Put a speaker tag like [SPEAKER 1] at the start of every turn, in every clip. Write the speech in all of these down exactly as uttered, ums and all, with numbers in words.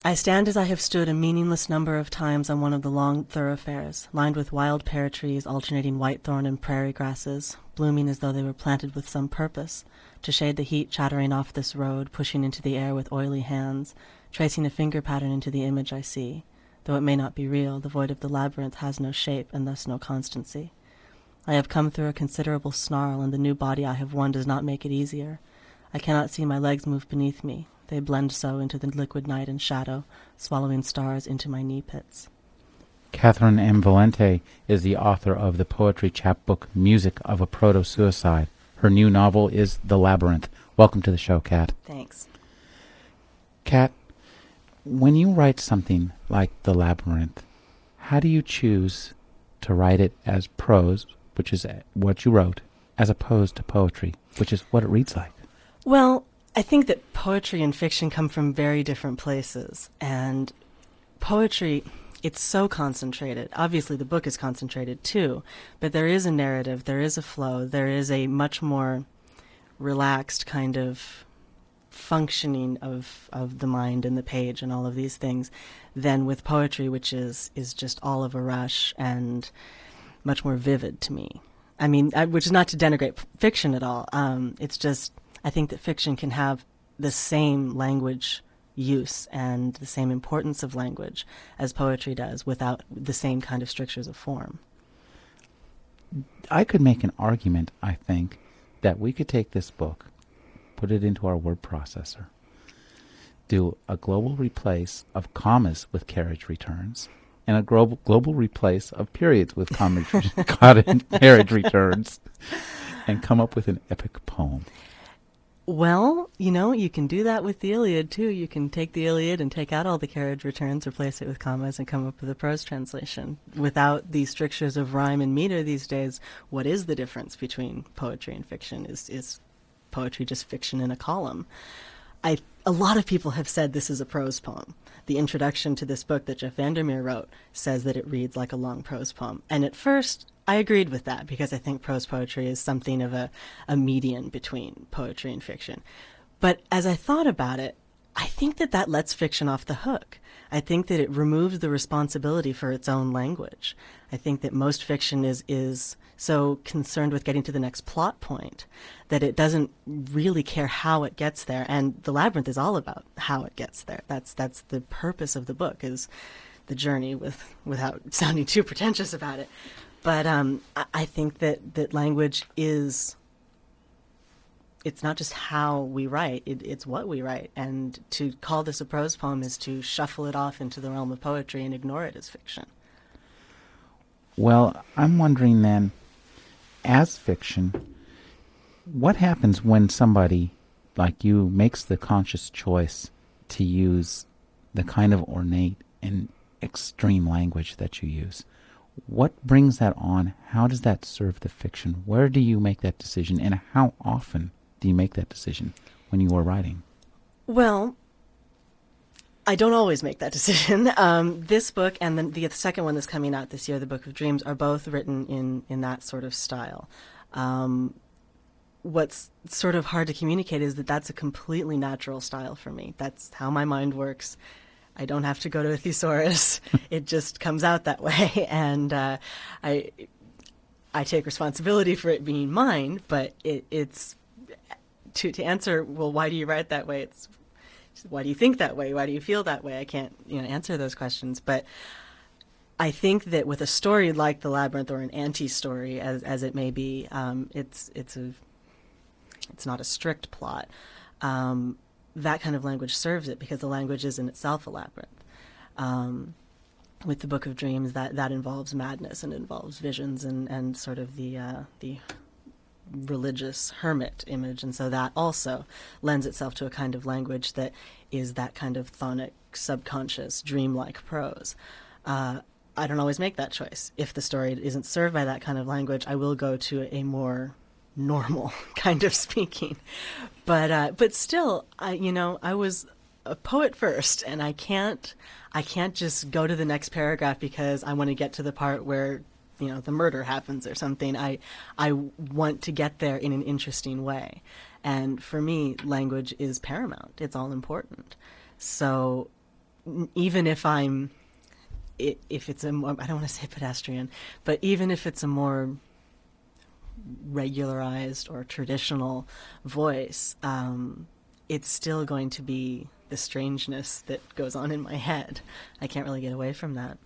[SPEAKER 1] I stand as I have stood a meaningless number of times on one of the long thoroughfares, lined with wild pear trees, alternating whitethorn and prairie grasses, blooming as though they were planted with some purpose, to shade the heat chattering off this road, pushing into the air with oily hands, tracing a finger pattern into the image I see. Though it may not be real, the void of the labyrinth has no shape and thus no constancy. I have come through a considerable snarl, and the new body I have won does not make it easier. I cannot see my legs move beneath me. They blend so into the liquid night and shadow, swallowing stars into my knee pits.
[SPEAKER 2] Catherine M. Valente is the author of the poetry chapbook Music of a Proto-Suicide. Her new novel is The Labyrinth. Welcome to the show, Kat.
[SPEAKER 1] Thanks.
[SPEAKER 2] Kat, when you write something like The Labyrinth, how do you choose to write it as prose, which is what you wrote, as opposed to poetry, which is what it reads like?
[SPEAKER 1] Well, I think that poetry and fiction come from very different places, and poetry, it's so concentrated. Obviously, the book is concentrated too, but there is a narrative, there is a flow, there is a much more relaxed kind of functioning of of the mind and the page and all of these things than with poetry, which is is just all of a rush and much more vivid to me. I mean, I, which is not to denigrate f- fiction at all. Um, it's just I think that fiction can have the same language use and the same importance of language as poetry does without the same kind of strictures of form.
[SPEAKER 2] I could make an argument, I think, that we could take this book, put it into our word processor, do a global replace of commas with carriage returns, and a global global replace of periods with comma- carriage returns, and come up with an epic poem.
[SPEAKER 1] Well, you know, you can do that with the Iliad, too. You can take the Iliad and take out all the carriage returns, replace it with commas, and come up with a prose translation. Without these strictures of rhyme and meter these days, what is the difference between poetry and fiction? Is is poetry just fiction in a column? I A lot of people have said this is a prose poem. The introduction to this book that Jeff Vandermeer wrote says that it reads like a long prose poem. And at first, I agreed with that because I think prose poetry is something of a, a median between poetry and fiction. But as I thought about it, I think that that lets fiction off the hook. I think that it removes the responsibility for its own language. I think that most fiction is is so concerned with getting to the next plot point that it doesn't really care how it gets there. And The Labyrinth is all about how it gets there. That's that's the purpose of the book, is the journey, with without sounding too pretentious about it. But um, I, I think that, that language is, it's not just how we write, it, it's what we write. And to call this a prose poem is to shuffle it off into the realm of poetry and ignore it as fiction.
[SPEAKER 2] Well, I'm wondering then, as fiction, what happens when somebody like you makes the conscious choice to use the kind of ornate and extreme language that you use? What brings that on? How does that serve the fiction? Where do you make that decision, and how often do you make that decision when you are writing?
[SPEAKER 1] Well, I don't always make that decision. Um, this book and the, the second one that's coming out this year, The Book of Dreams, are both written in, in that sort of style. Um, what's sort of hard to communicate is that that's a completely natural style for me. That's how my mind works. I don't have to go to a thesaurus. It just comes out that way. And uh, I I take responsibility for it being mine, but it, it's to, to answer, well, why do you write that way? It's why do you think that way? Why do you feel that way? I can't, you know, answer those questions. But I think that with a story like The Labyrinth, or an anti-story, as as it may be, um, it's it's a it's not a strict plot. Um, that kind of language serves it because the language is in itself a labyrinth. Um, with the Book of Dreams, that, that involves madness and involves visions and, and sort of the uh, the religious hermit image, and so that also lends itself to a kind of language that is that kind of chthonic, subconscious, dreamlike prose. Uh, I don't always make that choice. If the story isn't served by that kind of language, I will go to a more normal kind of speaking. But uh, but still, I you know I was a poet first, and I can't I can't just go to the next paragraph because I want to get to the part where you know the murder happens or something. I I want to get there in an interesting way, and for me, language is paramount. It's all important. So even if I'm, if it's a more, I don't want to say pedestrian, but even if it's a more regularized or traditional voice, um, it's still going to be the strangeness that goes on in my head. I can't really get away from that.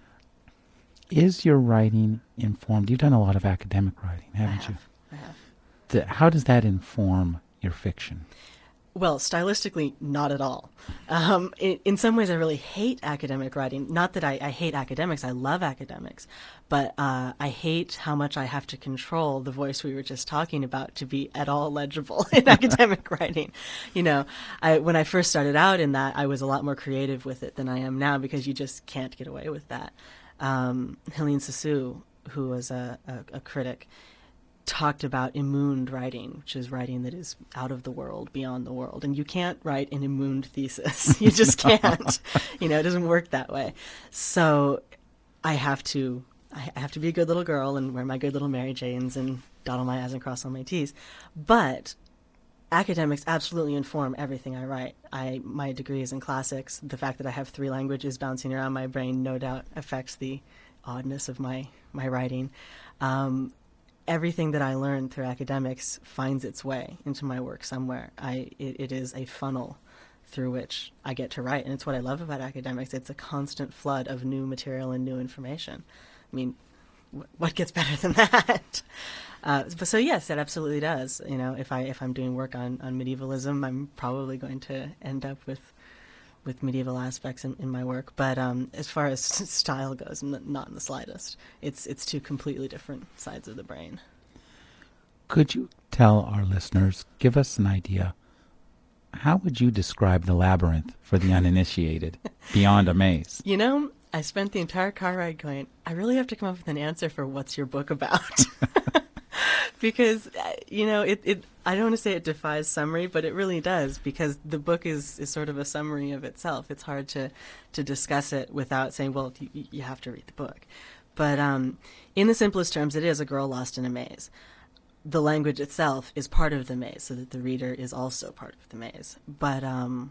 [SPEAKER 2] Is your writing informed? You've done a lot of academic writing,
[SPEAKER 1] I
[SPEAKER 2] haven't you?
[SPEAKER 1] have. I have.
[SPEAKER 2] The, how does that inform your fiction?
[SPEAKER 1] Well, stylistically, not at all. Um, in, in some ways, I really hate academic writing. Not that I, I hate academics, I love academics, but uh, I hate how much I have to control the voice we were just talking about to be at all legible in academic writing. You know, I, when I first started out in that, I was a lot more creative with it than I am now because you just can't get away with that. Um, Helene Sissou, who was a, a, a critic, talked about immuund writing, which is writing that is out of the world, beyond the world. And you can't write an immuund thesis. You just can't. You know, it doesn't work that way. So I have to I have to be a good little girl and wear my good little Mary Janes and dot all my I's and cross all my T's. But academics absolutely inform everything I write. I my degree is in classics. The fact that I have three languages bouncing around my brain no doubt affects the oddness of my my writing. Um, everything that I learned through academics finds its way into my work somewhere. I it, it is a funnel through which I get to write, and it's what I love about academics. It's a constant flood of new material and new information. I mean, what gets better than that? Uh, but so yes, it absolutely does. You know, if I if I'm doing work on, on medievalism, I'm probably going to end up with with medieval aspects in, in my work. But um, as far as style goes, n- not in the slightest. It's it's two completely different sides of the brain.
[SPEAKER 2] Could you tell our listeners, give us an idea, how would you describe the labyrinth for the uninitiated beyond a maze?
[SPEAKER 1] You know, I spent the entire car ride going, I really have to come up with an answer for what's your book about. Because uh, you know it, it I don't want to say it defies summary, but it really does, because the book is, is sort of a summary of itself. It's hard to to discuss it without saying, well, you, you have to read the book. But um, in the simplest terms, it is a girl lost in a maze. The language itself is part of the maze, so that the reader is also part of the maze. But um,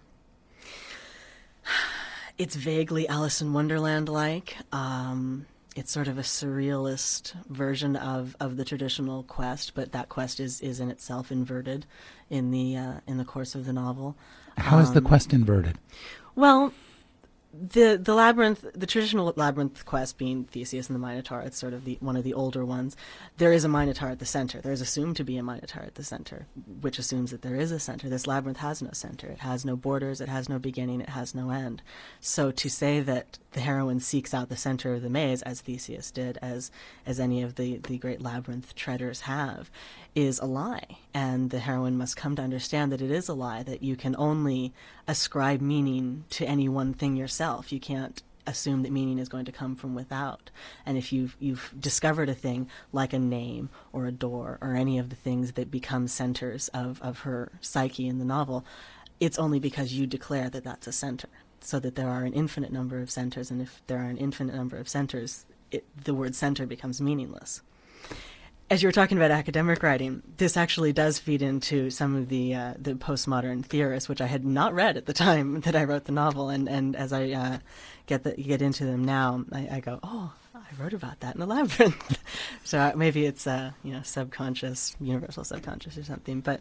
[SPEAKER 1] it's vaguely Alice in Wonderland like. Um, it's sort of a surrealist version of, of the traditional quest, but that quest is, is in itself inverted in the uh, in the course of the novel.
[SPEAKER 2] How is the
[SPEAKER 1] Um,
[SPEAKER 2] quest inverted?
[SPEAKER 1] well, the the labyrinth, the traditional labyrinth quest being Theseus and the Minotaur, it's sort of the one of the older ones. There is a Minotaur at the center. There is assumed to be a Minotaur at the center, which assumes that there is a center. This labyrinth has no center. It has no borders. It has no beginning. It has no end. So to say that the heroine seeks out the center of the maze, as Theseus did, as as any of the the great labyrinth treaders have, is a lie. And the heroine must come to understand that it is a lie, that you can only ascribe meaning to any one thing yourself. You can't assume that meaning is going to come from without. And if you've, you've discovered a thing like a name or a door or any of the things that become centers of, of her psyche in the novel, it's only because you declare that that's a center. So that there are an infinite number of centers, and if there are an infinite number of centers, it, the word center becomes meaningless. As you were talking about academic writing, this actually does feed into some of the uh, the postmodern theorists, which I had not read at the time that I wrote the novel, and, and as I uh, get the, get into them now, I, I go, oh, I wrote about that in the labyrinth. So uh, maybe it's uh, you know subconscious, universal subconscious or something. But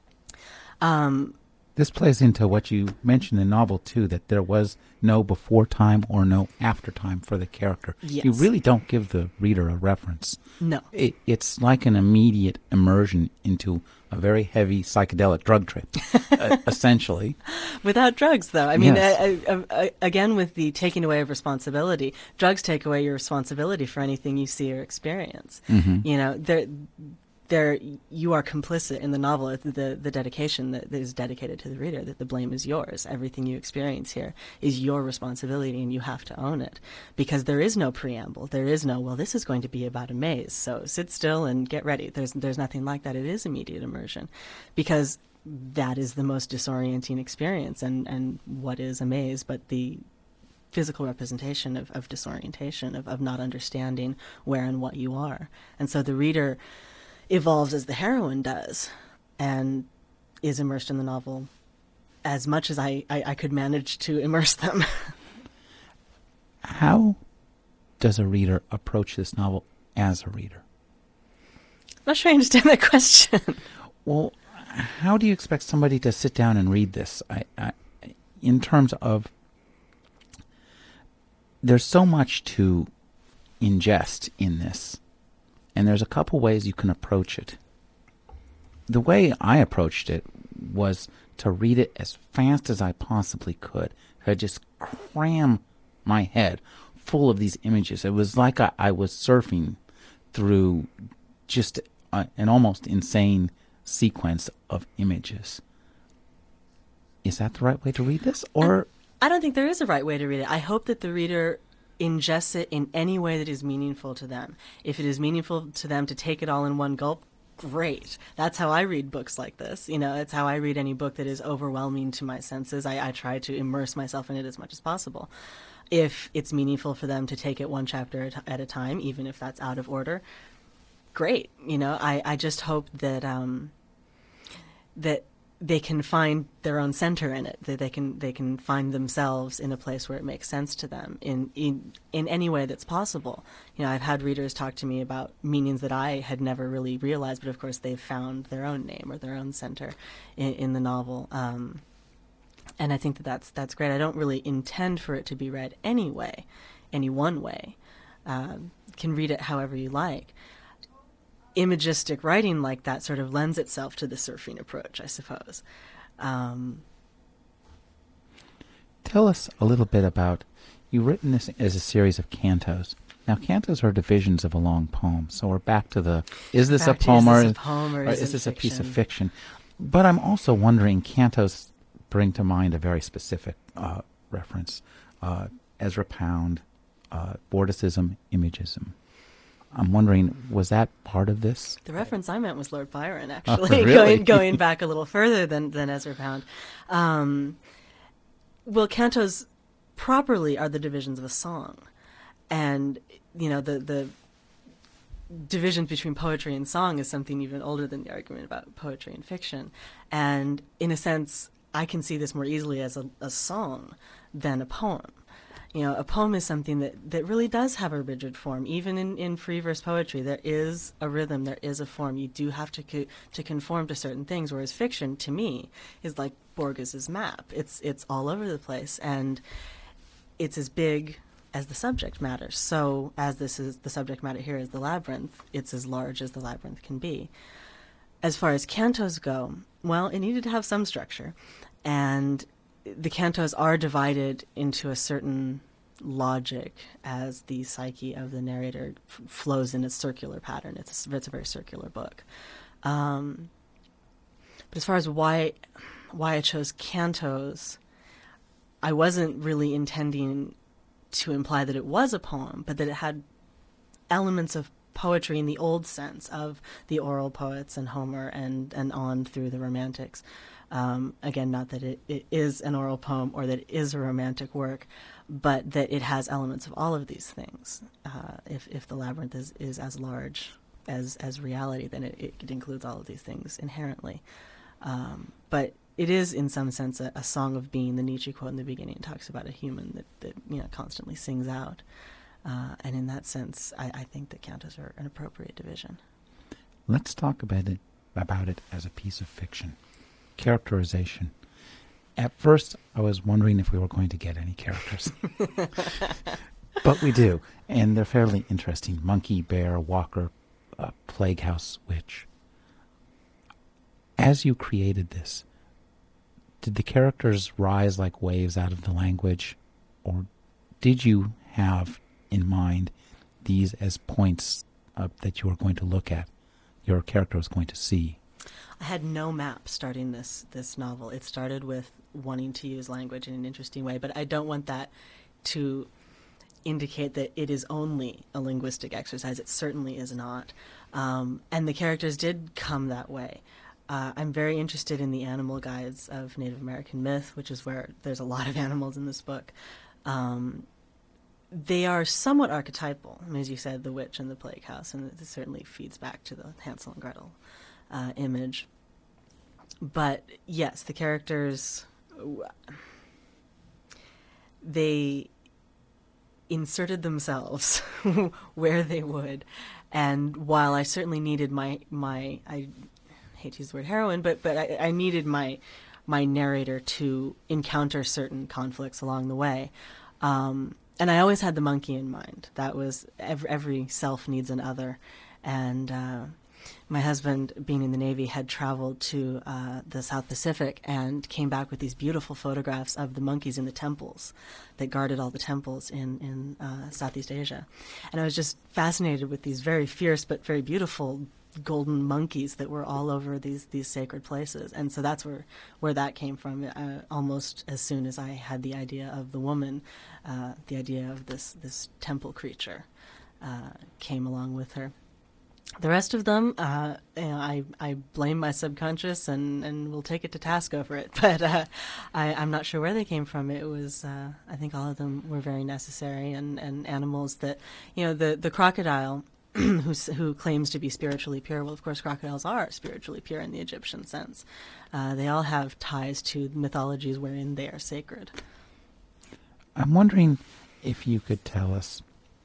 [SPEAKER 1] um,
[SPEAKER 2] This plays into what you mentioned in the novel, too, that there was no before time or no after time for the character.
[SPEAKER 1] yes,
[SPEAKER 2] You really don't give the reader a reference.
[SPEAKER 1] no.
[SPEAKER 2] It, it's like an immediate immersion into a very heavy psychedelic drug trip, uh, essentially.
[SPEAKER 1] Without drugs, though. I mean,
[SPEAKER 2] Yes.
[SPEAKER 1] I, I, I, again, with the taking away of responsibility, drugs take away your responsibility for anything you see or experience.
[SPEAKER 2] Mm-hmm.
[SPEAKER 1] You know, there, there, you are complicit in the novel. The the dedication that, that is dedicated to the reader, that the blame is yours. Everything you experience here is your responsibility, and you have to own it, because there is no preamble. There is no, well, this is going to be about a maze, so sit still and get ready. There's there's nothing like that. It is immediate immersion, because that is the most disorienting experience. And, and what is a maze but the physical representation of, of disorientation, of, of not understanding where and what you are. And so the reader evolves as the heroine does, and is immersed in the novel as much as I, I, I could manage to immerse them.
[SPEAKER 2] How does a reader approach this novel as a reader?
[SPEAKER 1] I'm not sure I understand that question.
[SPEAKER 2] Well, how do you expect somebody to sit down and read this? I, I, in terms of, there's so much to ingest in this, and there's a couple ways you can approach it. The way I approached it was to read it as fast as I possibly could. I just cram my head full of these images. It was like I, I was surfing through just a, an almost insane sequence of images. Is that the right way to read this? Or
[SPEAKER 1] I don't think there is a right way to read it. I hope that the reader ingests it in any way that is meaningful to them. If it is meaningful to them to take it all in one gulp, great. That's how I read books like this. You know, it's how I read any book that is overwhelming to my senses. I, I try to immerse myself in it as much as possible. If it's meaningful for them to take it one chapter at a time, even if that's out of order, great. You know, I, I just hope that um, that they can find their own center in it, that they can they can find themselves in a place where it makes sense to them in in in any way that's possible. You know, I've had readers talk to me about meanings that I had never really realized, but of course they've found their own name or their own center in, in the novel. Um, and I think that that's that's great. I don't really intend for it to be read any way, any one way. Um, can read it however you like. Imagistic writing like that sort of lends itself to the surfing approach, I suppose. Um,
[SPEAKER 2] tell us a little bit about, you've written this as a series of cantos. Now, cantos are divisions of a long poem, so we're back to the, is this a
[SPEAKER 1] back to, is
[SPEAKER 2] poem or,
[SPEAKER 1] this a poem or,
[SPEAKER 2] or
[SPEAKER 1] is,
[SPEAKER 2] is
[SPEAKER 1] it
[SPEAKER 2] this a piece of
[SPEAKER 1] fiction?
[SPEAKER 2] fiction? But I'm also wondering, cantos bring to mind a very specific uh, reference. Uh, Ezra Pound, uh, Vorticism, Imagism. I'm wondering, was that part of this?
[SPEAKER 1] The reference I meant was Lord Byron,
[SPEAKER 2] Oh,
[SPEAKER 1] actually,
[SPEAKER 2] really?
[SPEAKER 1] going going back a little further than, than Ezra Pound. Um, well, cantos properly are the divisions of a song. And, you know, the, the divisions between poetry and song is something even older than the argument about poetry and fiction. And in a sense, I can see this more easily as a, a song than a poem. You know, a poem is something that, that really does have a rigid form. Even in, in free verse poetry, there is a rhythm, there is a form. You do have to co- to conform to certain things. Whereas fiction, to me, is like Borges's map. It's it's all over the place, and it's as big as the subject matter. So, as this is the subject matter here is the labyrinth, it's as large as the labyrinth can be. As far as cantos go, well, it needed to have some structure, and the cantos are divided into a certain logic as the psyche of the narrator f- flows in a circular pattern. It's a, it's a very circular book. Um, but as far as why why I chose cantos, I wasn't really intending to imply that it was a poem, but that it had elements of poetry in the old sense of the oral poets and Homer and, and on through the Romantics. Um, again, not that it, it is an oral poem or that it is a romantic work, but that it has elements of all of these things. Uh, if, if the labyrinth is, is as large as, as reality, then it, it includes all of these things inherently. Um, but it is, in some sense, a, a song of being. The Nietzsche quote in the beginning talks about a human that, that you know constantly sings out. Uh, and in that sense, I, I think that cantos are an appropriate division.
[SPEAKER 2] Let's talk about it, about it as a piece of fiction. Characterization. At first, I was wondering if we were going to get any characters. But we do, and they're fairly interesting. Monkey, bear, walker, uh, plague house, witch. As you created this, did the characters rise like waves out of the language, or did you have in mind these as points uh, that you were going to look at, your character was going to see?
[SPEAKER 1] I had no map starting this this novel. It started with wanting to use language in an interesting way, but I don't want that to indicate that it is only a linguistic exercise. It certainly is not. Um, and the characters did come that way. Uh, I'm very interested in the animal guides of Native American myth, which is where there's a lot of animals in this book. Um, they are somewhat archetypal. I mean, as you said, the witch and the plague house, and it certainly feeds back to the Hansel and Gretel uh, image. But yes, the characters, they inserted themselves where they would. And while I certainly needed my, my I hate to use the word heroine, but, but I, I needed my, my narrator to encounter certain conflicts along the way. Um, and I always had the monkey in mind. That was every, every self needs an other. And uh, my husband, being in the Navy, had traveled to uh, the South Pacific and came back with these beautiful photographs of the monkeys in the temples that guarded all the temples in, in uh, Southeast Asia. And I was just fascinated with these very fierce but very beautiful golden monkeys that were all over these, these sacred places. And so that's where, where that came from. Uh, almost as soon as I had the idea of the woman, uh, the idea of this, this temple creature uh, came along with her. The rest of them, uh, you know, I, I blame my subconscious and, and will take it to task over it. But uh, I, I'm not sure where they came from. It was, uh, I think all of them were very necessary, and, and animals that, you know, the, the crocodile who, who claims to be spiritually pure. Well, of course, crocodiles are spiritually pure in the Egyptian sense. Uh, they all have ties to mythologies wherein they are sacred.
[SPEAKER 2] I'm wondering if you could tell us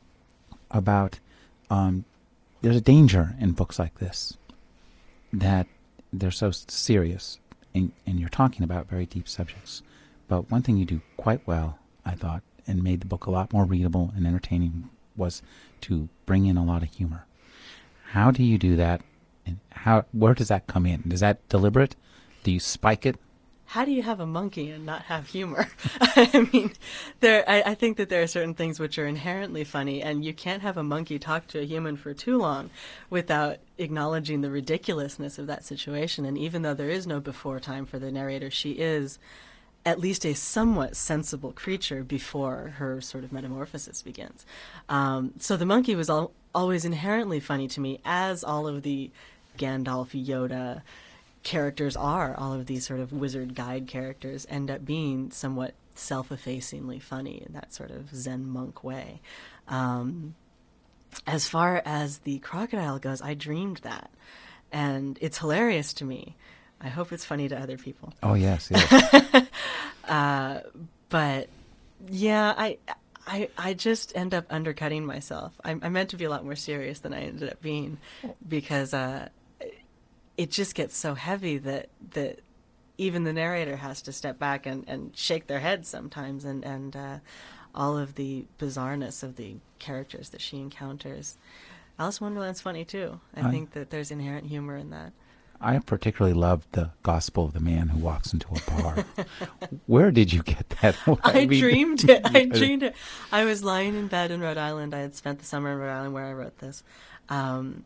[SPEAKER 2] about um, there's a danger in books like this that they're so serious and, and you're talking about very deep subjects. But one thing you do quite well, I thought, and made the book a lot more readable and entertaining was to bring in a lot of humor. How do you do that? And how where does that come in? Is that deliberate? Do you spike it?
[SPEAKER 1] How do you have a monkey and not have humor? I mean, there. I, I think that there are certain things which are inherently funny, and you can't have a monkey talk to a human for too long without acknowledging the ridiculousness of that situation. And even though there is no before time for the narrator, she is at least a somewhat sensible creature before her sort of metamorphosis begins. Um, so the monkey was al- always inherently funny to me, as all of the Gandalf, Yoda, characters are. All of these sort of wizard guide characters end up being somewhat self-effacingly funny in that sort of Zen monk way. Um, as far as the crocodile goes, I dreamed that, and it's hilarious to me. I hope it's funny to other people.
[SPEAKER 2] Oh, yes, yes.
[SPEAKER 1] uh, but yeah, I, I, I just end up undercutting myself. I, I meant to be a lot more serious than I ended up being, because uh, it just gets so heavy that that even the narrator has to step back and, and shake their head sometimes, and and uh, all of the bizarreness of the characters that she encounters. Alice in Wonderland's funny too. I
[SPEAKER 2] I,
[SPEAKER 1] think that there's inherent humor in that.
[SPEAKER 2] I particularly loved the Gospel of the Man Who Walks into a Bar. Where did you get that?
[SPEAKER 1] I,
[SPEAKER 2] I mean,
[SPEAKER 1] dreamed it. I dreamed it. I was lying in bed in Rhode Island. I had spent the summer in Rhode Island where I wrote this. Um,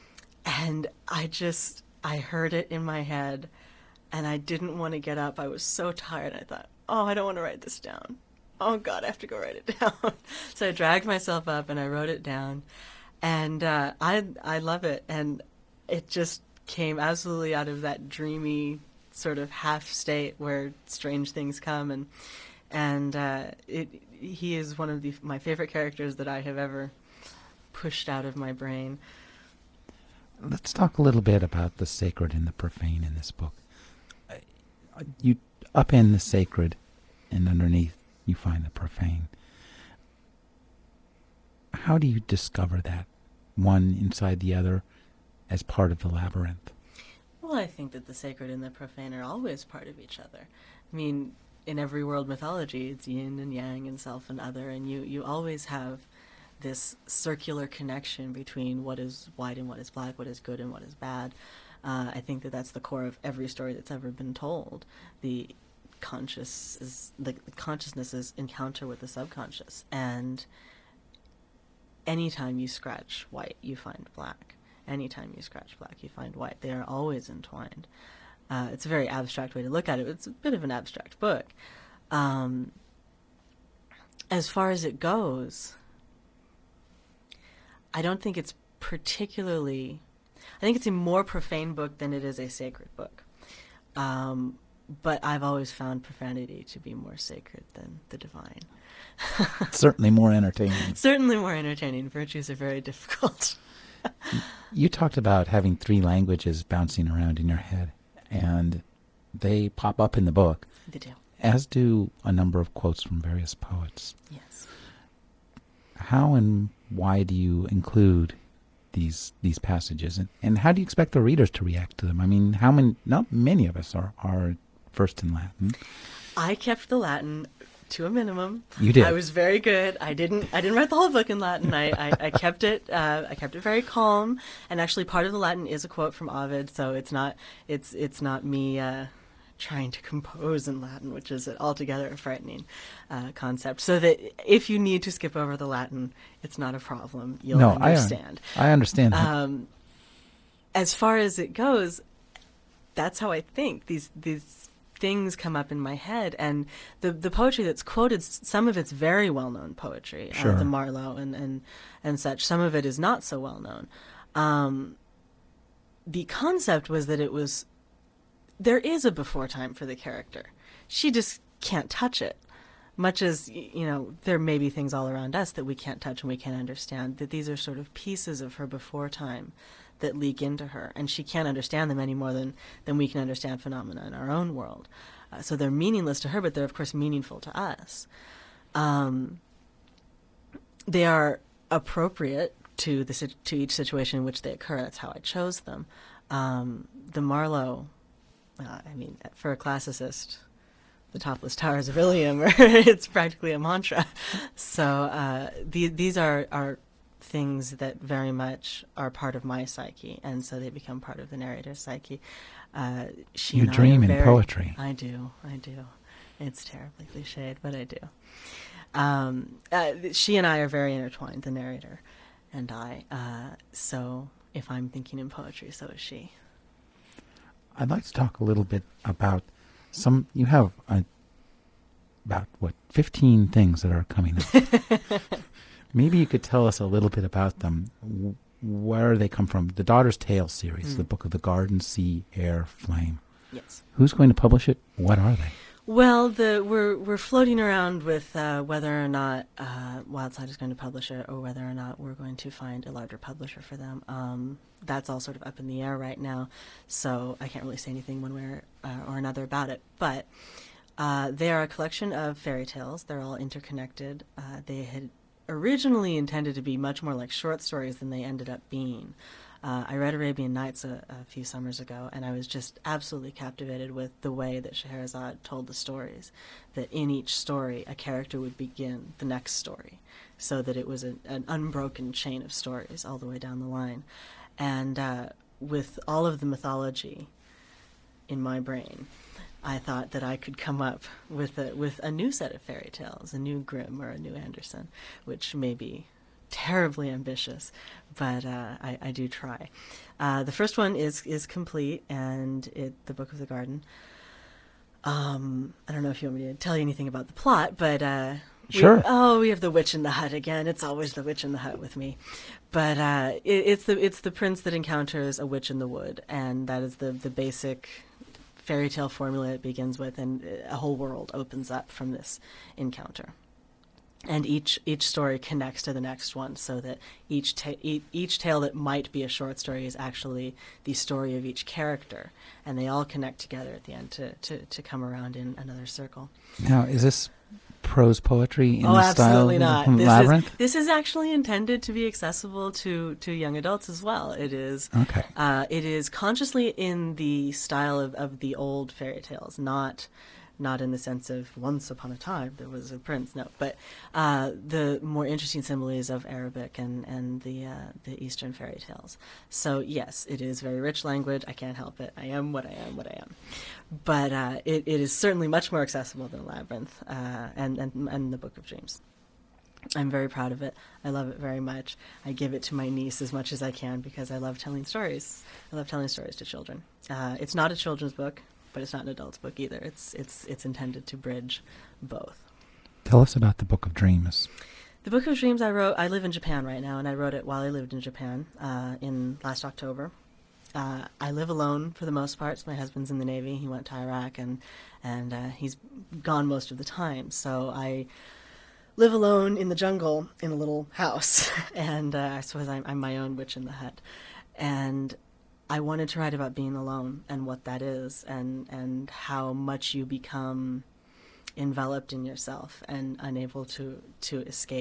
[SPEAKER 1] and I just, I heard it in my head, and I didn't want to get up. I was so tired. I thought, oh, I don't want to write this down. Oh, God, I have to go write it down. So I dragged myself up and I wrote it down. And uh, I, I love it. And it just came absolutely out of that dreamy sort of half state where strange things come. And and uh, it, he is one of the, my favorite characters that I have ever pushed out of my brain.
[SPEAKER 2] let's talk a little bit about the sacred and the profane in this book. You upend the sacred, and underneath you find the profane. How do you discover that, one inside the other, as part of the labyrinth?
[SPEAKER 1] Well, I think that the sacred and the profane are always part of each other. I mean, in every world mythology, it's yin and yang and self and other, and you, you always have this circular connection between what is white and what is black, what is good and what is bad. Uh, I think that that's the core of every story that's ever been told. The conscious is the, the consciousness's encounter with the subconscious, and anytime you scratch white, you find black. Anytime you scratch black, you find white. They are always entwined. Uh, it's a very abstract way to look at it. It's a bit of an abstract book. Um, as far as it goes, I don't think it's particularly. I think it's a more profane book than it is a sacred book. Um, but I've always found profanity to be more sacred than the divine.
[SPEAKER 2] Certainly more entertaining.
[SPEAKER 1] Certainly more entertaining. Virtues are very difficult.
[SPEAKER 2] You talked about having three languages bouncing around in your head, and they pop up in the book,
[SPEAKER 1] They do.
[SPEAKER 2] as do a number of quotes from various poets.
[SPEAKER 1] Yes.
[SPEAKER 2] how and why do you include these these passages, and, and how do you expect the readers to react to them? I mean, how many? Not many of us are are versed in Latin.
[SPEAKER 1] I kept the Latin to a minimum.
[SPEAKER 2] You did.
[SPEAKER 1] I was very good. I didn't. I didn't write the whole book in Latin. I, I, I kept it. Uh, I kept it very calm. And actually, part of the Latin is a quote from Ovid, so it's not. It's it's not me uh, trying to compose in Latin, which is altogether a frightening uh, concept. So that if you need to skip over the Latin, it's not a problem. You'll
[SPEAKER 2] No,
[SPEAKER 1] understand.
[SPEAKER 2] I I understand that.
[SPEAKER 1] Um, as far as it goes, that's how I think. These these things come up in my head, and the the poetry that's quoted, some of it's very well known poetry,
[SPEAKER 2] Sure.
[SPEAKER 1] uh, the Marlowe and, and and such. Some of it is not so well known. Um, the concept was that it was there is a before time for the character. She just can't touch it. Much as, you know, there may be things all around us that we can't touch and we can't understand, that these are sort of pieces of her before time that leak into her, and she can't understand them any more than, than we can understand phenomena in our own world. Uh, so they're meaningless to her, but they're, of course, meaningful to us. Um, they are appropriate to the to each situation in which they occur. That's how I chose them. Um, the Marlowe, uh, I mean, for a classicist, the topless towers of Ilium, it's practically a mantra. So uh, the, these are, are things that very much are part of my psyche, and so they become part of the narrator's psyche. Uh, she
[SPEAKER 2] You
[SPEAKER 1] and I
[SPEAKER 2] dream
[SPEAKER 1] are
[SPEAKER 2] in
[SPEAKER 1] very,
[SPEAKER 2] poetry.
[SPEAKER 1] I do, I do. It's terribly cliched, but I do. Um, uh, she and I are very intertwined, the narrator and I. Uh, so if I'm thinking in poetry, so is she.
[SPEAKER 2] I'd like to talk a little bit about some. You have uh, about what fifteen things that are coming up. Maybe you could tell us a little bit about them. Where they come from? The Daughter's Tale series, mm. the Book of the Garden, Sea, Air, Flame.
[SPEAKER 1] Yes.
[SPEAKER 2] Who's going to publish it? What are they?
[SPEAKER 1] Well, the we're we're floating around with uh, whether or not uh, Wildside is going to publish it, or whether or not we're going to find a larger publisher for them. Um, that's all sort of up in the air right now, so I can't really say anything one way or, uh, or another about it. But uh, they are a collection of fairy tales. They're all interconnected. Uh, they had originally intended to be much more like short stories than they ended up being. Uh, I read Arabian Nights a, a few summers ago, and I was just absolutely captivated with the way that Scheherazade told the stories. That in each story, a character would begin the next story, so that it was a, an unbroken chain of stories all the way down the line. And uh, with all of the mythology in my brain, I thought that I could come up with a, with a new set of fairy tales, a new Grimm or a new Anderson, which may be terribly ambitious, but uh, I, I do try. Uh, the first one is is complete, and it the Book of the Garden. Um, I don't know if you want me to tell you anything about the plot, but uh,
[SPEAKER 2] sure.
[SPEAKER 1] We, oh, we have the witch in the hut again. It's always the witch in the hut with me, but uh, it, it's the it's the prince that encounters a witch in the wood, and that is the the basic fairy tale formula it begins with, and a whole world opens up from this encounter. And each each story connects to the next one, so that each ta- e- each tale that might be a short story is actually the story of each character, and they all connect together at the end to, to, to come around in another circle.
[SPEAKER 2] Now, is this prose poetry in
[SPEAKER 1] oh,
[SPEAKER 2] the style
[SPEAKER 1] absolutely not.
[SPEAKER 2] of
[SPEAKER 1] This
[SPEAKER 2] Labyrinth?
[SPEAKER 1] Is, this is actually intended to be accessible to, to young adults as well. It is
[SPEAKER 2] okay.
[SPEAKER 1] Uh, it is consciously in the style of, of the old fairy tales, not not in the sense of once upon a time there was a prince, no, but uh, the more interesting similes of Arabic and, and the uh, the Eastern fairy tales. So yes, it is very rich language. I can't help it. I am what I am, what I am. But uh, it, it is certainly much more accessible than Labyrinth uh, and, and, and the Book of Dreams. I'm very proud of it. I love it very much. I give it to my niece as much as I can because I love telling stories. I love telling stories to children. Uh, it's not a children's book, but it's not an adult's book either. It's it's it's intended to bridge both.
[SPEAKER 2] Tell us about the Book of Dreams.
[SPEAKER 1] The Book of Dreams I wrote, I live in Japan right now, and I wrote it while I lived in Japan uh, in last October. Uh, I live alone for the most part. So my husband's in the Navy. He went to Iraq, and, and uh, he's gone most of the time. So I live alone in the jungle in a little house, and uh, I suppose I'm, I'm my own witch in the hut. And I wanted to write about being alone and what that is, and, and how much you become enveloped in yourself and unable to, to escape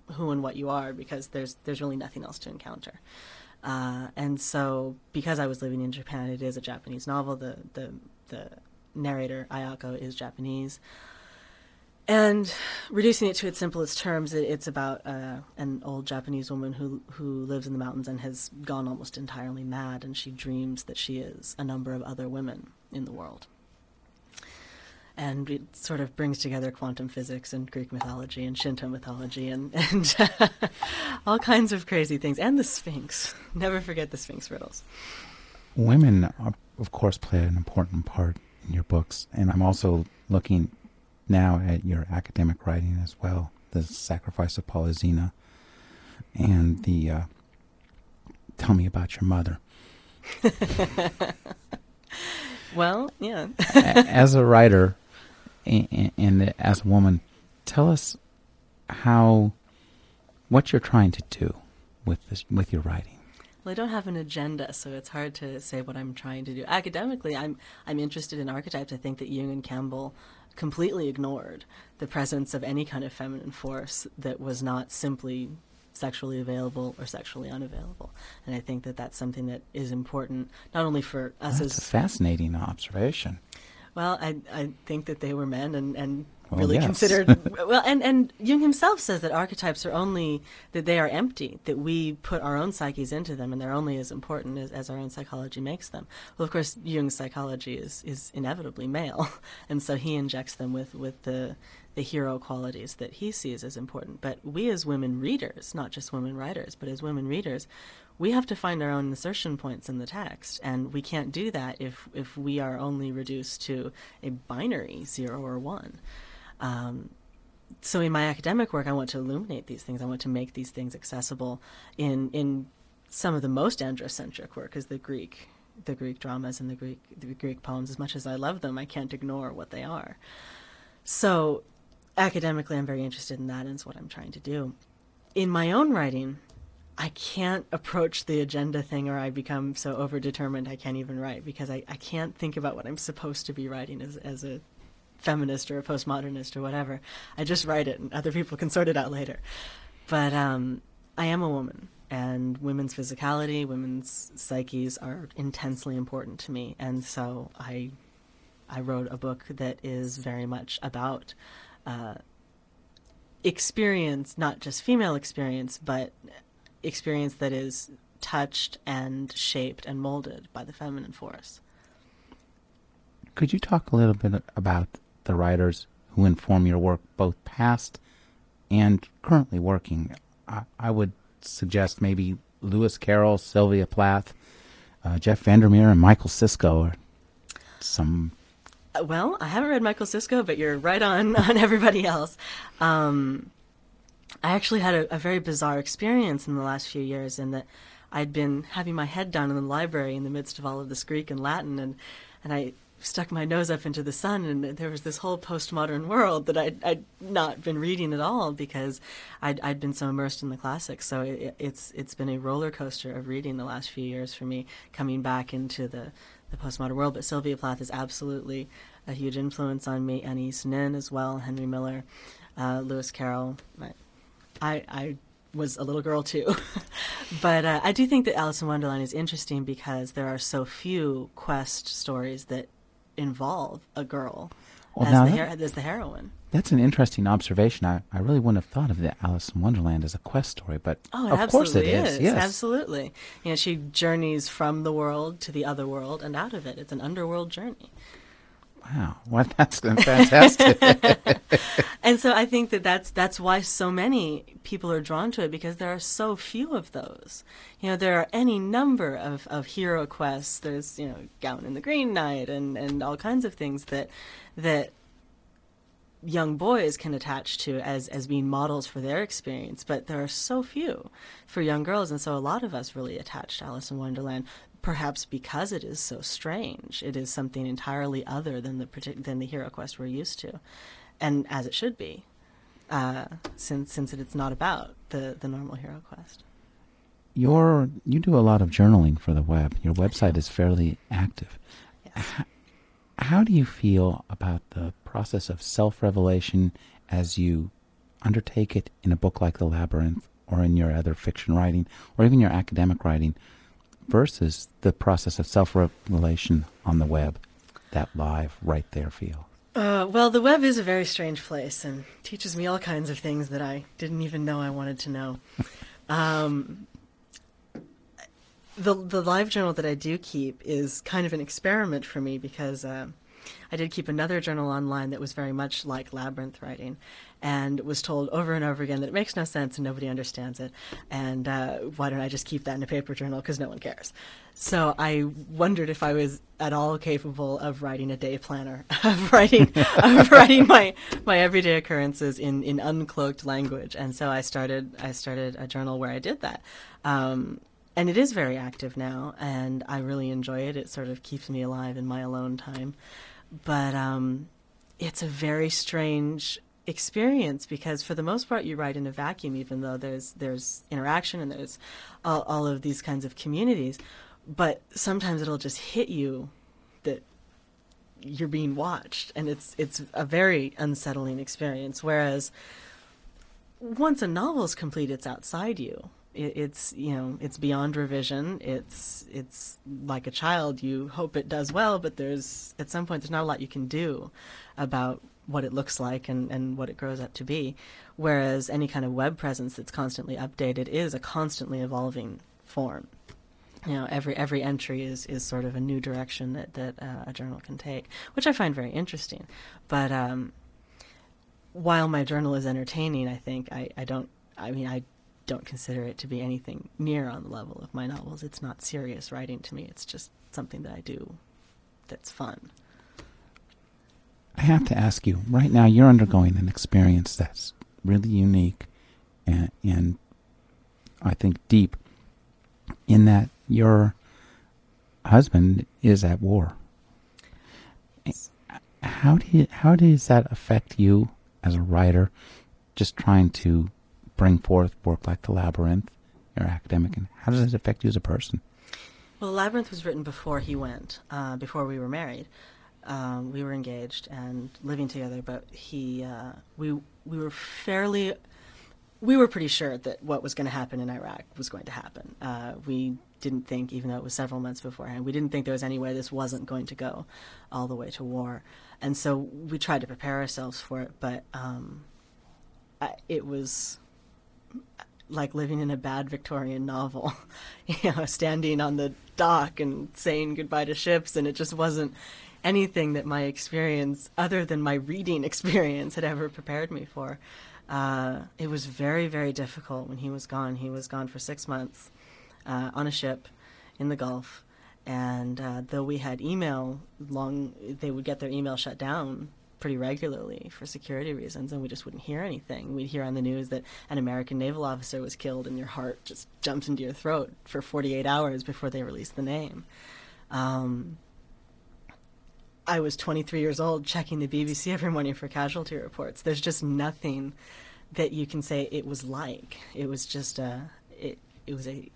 [SPEAKER 1] who and what you are because there's there's really nothing else to encounter. Uh, and so, because I was living in Japan, it is a Japanese novel. The the the narrator Ayako is Japanese, and reducing it to its simplest terms, it, it's about uh, an old Japanese woman who who lives in the mountains and has gone almost entirely mad, and she dreams that she is a number of other women in the world. And it sort of brings together quantum physics and Greek mythology and Shinto mythology and, and all kinds of crazy things. And the Sphinx. Never forget the Sphinx riddles.
[SPEAKER 2] Women, are, of course, play an important part in your books, and I'm also looking now at your academic writing as well, The Sacrifice of Polyxena, and the uh, Tell Me About Your Mother.
[SPEAKER 1] Well, yeah.
[SPEAKER 2] As a writer and, and as a woman, tell us how, what you're trying to do with this, with your writing.
[SPEAKER 1] Well, I don't have an agenda, so it's hard to say what I'm trying to do. Academically, I'm I'm interested in archetypes. I think that Jung and Campbell completely ignored the presence of any kind of feminine force that was not simply sexually available or sexually unavailable. And I think that that's something that is important not only for us
[SPEAKER 2] That's
[SPEAKER 1] as...
[SPEAKER 2] a fascinating observation.
[SPEAKER 1] Well, I I think that they were men and, and
[SPEAKER 2] Well,
[SPEAKER 1] really
[SPEAKER 2] yes.
[SPEAKER 1] considered... well, and, and Jung himself says that archetypes are only... that they are empty, that we put our own psyches into them, and they're only as important as, as our own psychology makes them. Well, of course, Jung's psychology is, is inevitably male, and so he injects them with, with the, the hero qualities that he sees as important. But we as women readers, not just women writers, but as women readers, we have to find our own insertion points in the text, and we can't do that if, if we are only reduced to a binary zero or one. Um, so in my academic work, I want to illuminate these things. I want to make these things accessible in in some of the most androcentric work, is the Greek, the Greek dramas and the Greek the Greek poems. As much as I love them, I can't ignore what they are. So academically, I'm very interested in that, and it's what I'm trying to do. In my own writing, I can't approach the agenda thing, or I become so overdetermined I can't even write, because I, I can't think about what I'm supposed to be writing as, as a feminist or a postmodernist or whatever. I just write it, and other people can sort it out later. But um, I am a woman, and women's physicality, women's psyches are intensely important to me, and so I I wrote a book that is very much about uh, experience, not just female experience, but experience that is touched and shaped and molded by the feminine force.
[SPEAKER 2] Could you talk a little bit about the writers who inform your work, both past and currently working? I, I would suggest maybe Lewis Carroll, Sylvia Plath, uh, Jeff Vandermeer, and Michael Sisko are some...
[SPEAKER 1] Uh, well, I haven't read Michael Sisko, but you're right on, on everybody else. Um, I actually had a, a very bizarre experience in the last few years, in that I'd been having my head down in the library in the midst of all of this Greek and Latin, and, and I stuck my nose up into the sun, and there was this whole postmodern world that I'd, I'd not been reading at all, because I'd, I'd been so immersed in the classics. So it, it's it's been a roller coaster of reading the last few years for me, coming back into the, the postmodern world. But Sylvia Plath is absolutely a huge influence on me. Anais Nin as well, Henry Miller, uh, Lewis Carroll. I, I was a little girl too. But uh, I do think that Alice in Wonderland is interesting because there are so few quest stories that involve a girl
[SPEAKER 2] Well,
[SPEAKER 1] as
[SPEAKER 2] now
[SPEAKER 1] the
[SPEAKER 2] that,
[SPEAKER 1] her- as the heroine.
[SPEAKER 2] that's an interesting observation. I, I really wouldn't have thought of the Alice in Wonderland as a quest story, but
[SPEAKER 1] Oh, it
[SPEAKER 2] of course it
[SPEAKER 1] absolutely
[SPEAKER 2] is.
[SPEAKER 1] is.
[SPEAKER 2] Yes.
[SPEAKER 1] Absolutely. You know, she journeys from the world to the other world and out of it. It's an underworld journey.
[SPEAKER 2] Wow. Well, that's fantastic.
[SPEAKER 1] And so I think that that's that's why so many people are drawn to it, because there are so few of those. You know, there are any number of, of hero quests. There's, you know, Gown and the Green Knight and, and all kinds of things that that young boys can attach to as, as being models for their experience, but there are so few for young girls, and so a lot of us really attach to Alice in Wonderland, perhaps because it is so strange. It is something entirely other than the partic- than the hero quest we're used to, and as it should be, uh, since since it's not about the, the normal hero quest.
[SPEAKER 2] Your, you do a lot of journaling for the web. Your website is fairly active.
[SPEAKER 1] Yes.
[SPEAKER 2] How, how do you feel about the process of self-revelation as you undertake it in a book like The Labyrinth or in your other fiction writing or even your academic writing versus the process of self-revelation on the web, that live, right there feel?
[SPEAKER 1] Uh, well, the web is a very strange place and teaches me all kinds of things that I didn't even know I wanted to know. Um, the the live journal that I do keep is kind of an experiment for me because uh, I did keep another journal online that was very much like Labyrinth writing, and was told over and over again that it makes no sense and nobody understands it, and uh, why don't I just keep that in a paper journal because no one cares. So I wondered if I was at all capable of writing a day planner, of writing of writing my my everyday occurrences in, in uncloaked language, and so I started I started a journal where I did that. Um, and it is very active now, and I really enjoy it. It sort of keeps me alive in my alone time. But um, it's a very strange experience because, for the most part, you write in a vacuum, even though there's there's interaction and there's all, all of these kinds of communities. But sometimes it'll just hit you that you're being watched, and it's it's a very unsettling experience. Whereas once a novel's complete, it's outside you. It, it's you know it's beyond revision. It's it's like a child. You hope it does well, but there's at some point there's not a lot you can do about what it looks like and, and what it grows up to be. Whereas any kind of web presence that's constantly updated is a constantly evolving form. You know, every every entry is, is sort of a new direction that that uh, a journal can take, which I find very interesting. But um, while my journal is entertaining, I think I, I don't. I mean, I don't consider it to be anything near on the level of my novels. It's not serious writing to me. It's just something that I do that's fun.
[SPEAKER 2] I have to ask you, right now you're undergoing an experience that's really unique and, and I think deep in that your husband is at war. How do you, how does that affect you as a writer, just trying to bring forth work like The Labyrinth, your academic, and how does it affect you as a person?
[SPEAKER 1] Well, The Labyrinth was written before he went, uh, before we were married. Um, we were engaged and living together, but he, uh, we, we were fairly, we were pretty sure that what was going to happen in Iraq was going to happen. Uh, we didn't think, even though it was several months beforehand, we didn't think there was any way this wasn't going to go all the way to war. And so we tried to prepare ourselves for it, but um, I, it was like living in a bad Victorian novel, you know, standing on the dock and saying goodbye to ships, and it just wasn't anything that my experience, other than my reading experience, had ever prepared me for. Uh, it was very, very difficult when he was gone. He was gone for six months uh, on a ship in the Gulf, and uh, though we had email, long they would get their email shut down pretty regularly for security reasons, and we just wouldn't hear anything. We'd hear on the news that an American naval officer was killed, and your heart just jumps into your throat for forty-eight hours before they released the name. Um, I was twenty-three years old checking the B B C every morning for casualty reports. There's just nothing that you can say it was like. It was just a, it, it was a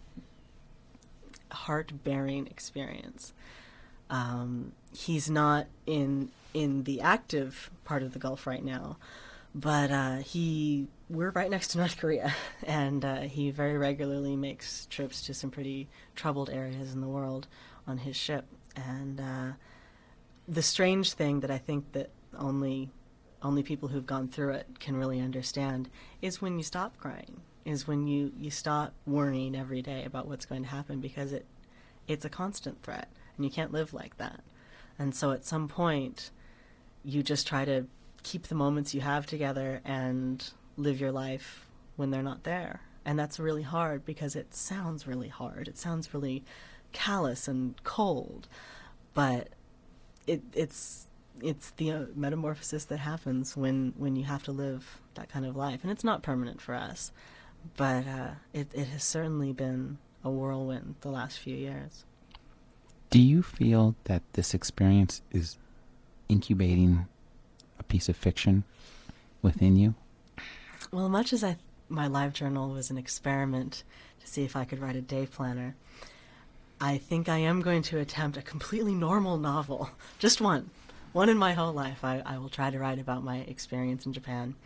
[SPEAKER 1] heart-bearing experience. Um, he's not in in the active part of the Gulf right now, but uh, he we're right next to North Korea, and uh, he very regularly makes trips to some pretty troubled areas in the world on his ship. And uh, the strange thing that I think that only only people who've gone through it can really understand is when you stop crying, is when you, you stop worrying every day about what's going to happen, because it it's a constant threat, and you can't live like that. And so at some point, you just try to keep the moments you have together and live your life when they're not there. And that's really hard because it sounds really hard. It sounds really callous and cold, but it, it's it's the uh, metamorphosis that happens when, when you have to live that kind of life. And it's not permanent for us, but uh, it, it has certainly been a whirlwind the last few years.
[SPEAKER 2] Do you feel that this experience is incubating a piece of fiction within you?
[SPEAKER 1] Well, much as I, my live journal was an experiment to see if I could write a day planner, I think I am going to attempt a completely normal novel. Just one. One in my whole life. I, I will try to write about my experience in Japan.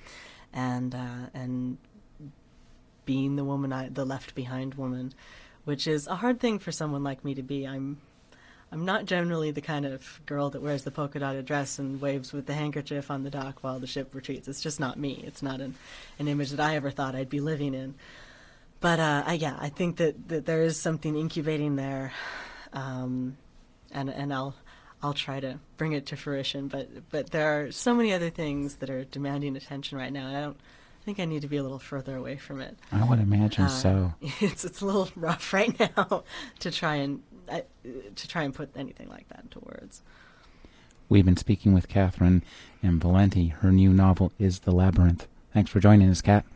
[SPEAKER 1] and uh, and being the woman, I, the left behind woman, which is a hard thing for someone like me to be. I'm I'm not generally the kind of girl that wears the polka dotted dress and waves with the handkerchief on the dock while the ship retreats. It's just not me. It's not an, an image that I ever thought I'd be living in. But uh, I, yeah, I think that, that there is something incubating there, um, and and I'll I'll try to bring it to fruition. But but there are so many other things that are demanding attention right now, and I don't think I need to be a little further away from it.
[SPEAKER 2] I would imagine
[SPEAKER 1] Uh,
[SPEAKER 2] so.
[SPEAKER 1] it's it's a little rough right now to try and uh, to try and put anything like that into words.
[SPEAKER 2] We've been speaking with Catherynne M. Valenti. Her new novel is The Labyrinth. Thanks for joining us, Kat.